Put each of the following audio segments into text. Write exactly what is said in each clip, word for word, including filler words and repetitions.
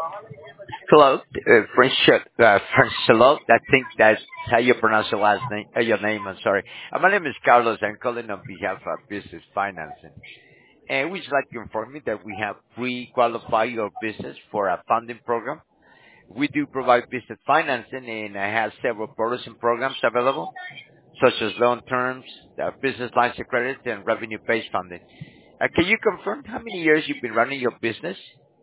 Hello, uh, French, uh, French hello. I think that's how you pronounce your last name, uh, your name, I'm sorry. Uh, my name is Carlos. I'm calling on behalf of Business Financing. And we'd like to inform you that we have pre-qualify your business for a funding program. We do provide business financing and I have several products and programs available, such as loan terms, uh, business lines of credit, and revenue-based funding. Uh, can you confirm how many years you've been running your business?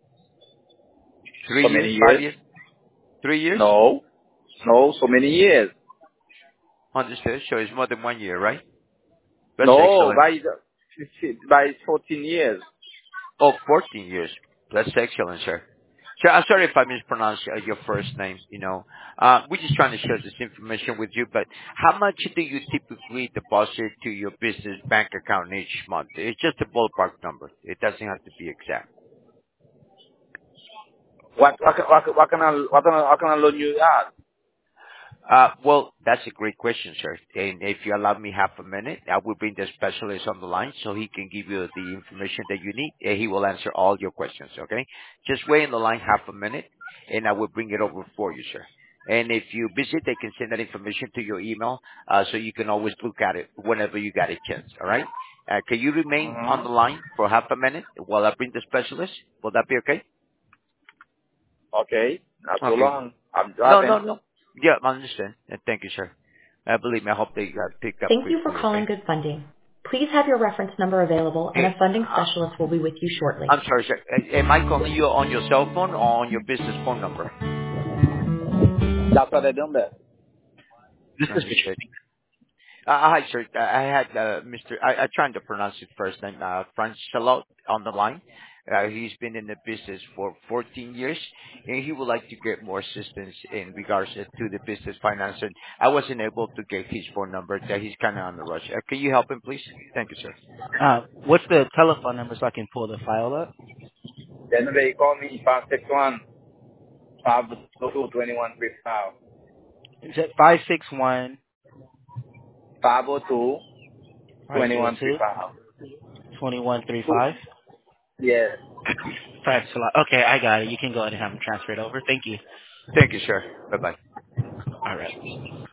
Three So years, many five years? years, three years? No. No, so many years. Understood. So it's more than one year, right? That's No, excellent. by the- fifteen by fourteen years. Oh, fourteen years. That's excellent, sir. Sir, I'm sorry if I mispronounced uh, your first name, you know. Uh, we're just trying to share this information with you, but how much do you typically deposit to your business bank account each month? It's just a ballpark number. It doesn't have to be exact. What what can- what, can- what can I what can I, what can I loan you at? Uh, well, that's a great question, sir. And if you allow me half a minute, I will bring the specialist on the line so he can give you the information that you need, and he will answer all your questions, okay? Just wait in the line half a minute, and I will bring it over for you, sir. And if you visit, they can send that information to your email, uh, so you can always look at it whenever you got a chance, all right? Uh, can you remain on Mm-hmm. the line for half a minute while I bring the specialist? Will that be okay? Okay, not so Okay. long. I'm No, no, driving. no. Yeah, I understand. Uh, Thank you, sir. Uh, believe me, I hope they uh, pick up Thank you for quickly, calling okay? Good Funding. Please have your reference number available and Hey, a funding uh, specialist will be with you shortly. I'm sorry, sir. Uh, Am I calling you on your cell phone or on your business phone number? That's what I done there. This is Understood. Uh, Hi, sir. Uh, I had uh, Mister I I tried to pronounce his first name, uh, Francelot on the line. Uh, He's been in the business for fourteen years, and he would like to get more assistance in regards to the business financing. I wasn't able to get his phone number, so he's kind of on the rush. Uh, Can you help him, please? Thank you, sir. Uh, what's the telephone number so I can pull the file up? Then they call me five six one five two twenty one three five. Is it five six one Five oh two five twenty zero one three two five. twenty one thirty Two. five? Yes. Thanks a lot. Okay, I got it. You can go ahead and have them transferred over. Thank you. Thank you, sir. Bye-bye. All right.